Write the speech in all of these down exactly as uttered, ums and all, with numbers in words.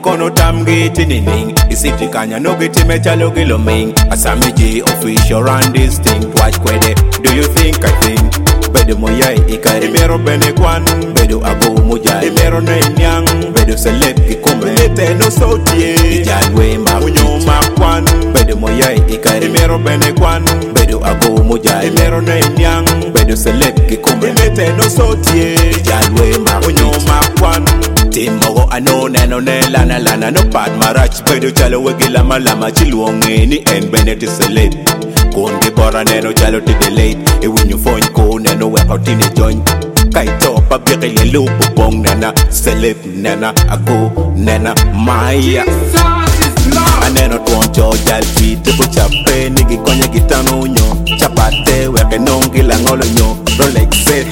kono tam giti nining. Isiti kanya no giti mechalo gilo ming. Asami G official run this thing. Watch kwede, do you think I think? Bedo moyai ikari mero bene kwan. Bedo ago mojai mero ne nyang. Bedo seleb kikumbe lete no sotie. Ijanwe ma unyo ma kwan. Bedo moyai ikari mero bene kwan. Bedo ago mojai mero ne nyang. Bedo seleb kikumbe lete no sotie. Ijanwe ma unyo ma kwan. Timogo ano neno ne lana lana no pad marach. Bedo chalo wegi lama lama chiluonge ni en bene tiseleb. Kundi bora neno chalo ti delete. E winyo phone ko neno weka tine join. Kaito pa biki le lupo bong nena. Seleb nena ako nena maya. Aneno tuoncho jal tweet po chape nigi konya gitano unyo. Chapate weke nongi langolo nyo. Rolex se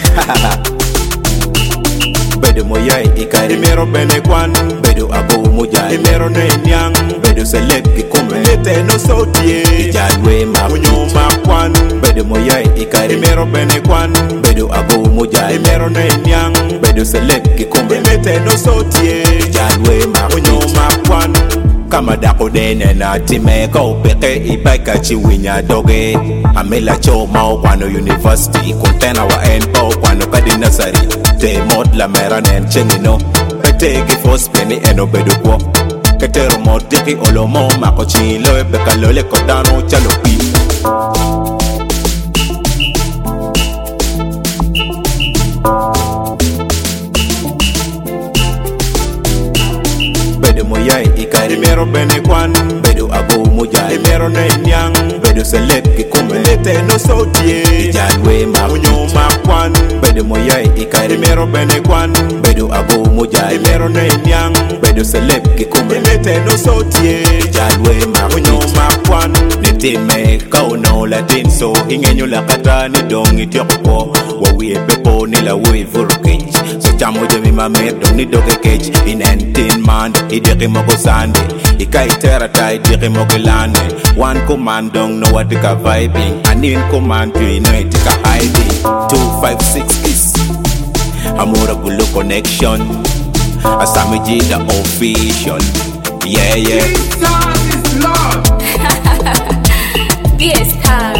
Bedo moyai ikari mero bene kwan. Bedo ago mojai mero ne nyang. Bedo seleb kikumbe lete no sotie. Ijanwe ma unyo ma kwan. Bedo moyai ikari mero bene kwan. Bedo ago mojai mero ne nyang. Bedo seleb kikumbe lete no sotie. Ijanwe ma unyo ma kwan. Kama dako dene na time ka upeke ipaika chiwinya doge. Amela cho mao kwano university. Kontena wa enpo kwano kadi nasari. Te mod la mera nen chengino. Petegi fos peni eno bedu kwa. Ketero mod diki olomo mako chilo. Epeka lole kodano chalopi. Bedo moyai ikari mero bene kwan. Bedo ago mojai mero ne nyang. Bedo seleb kikumbe lete no sotie. Ijanwe ma unyo ma kwan. Bedo moyai ikari mero bene kwan. Bedo ago mojai mero ne nyang. Bedo seleb kikumbe lete no sotie. Ijanwe ma unyo ma kwan. Nitime kauno latin so ingenyo la kata ni dong itioko. Wawie pepo nila wui vurukich. So chamo jemi mamet dong ni doge kech. In entin man idiki mogo sande. Ikai terata idiki mogo lane. One command dong no watika vibing. Anin command tu ino itika hiding. Two five six is Amura Bulu connection. Asami G the official. Yeah yeah. Jesus is Lord. Fiesta.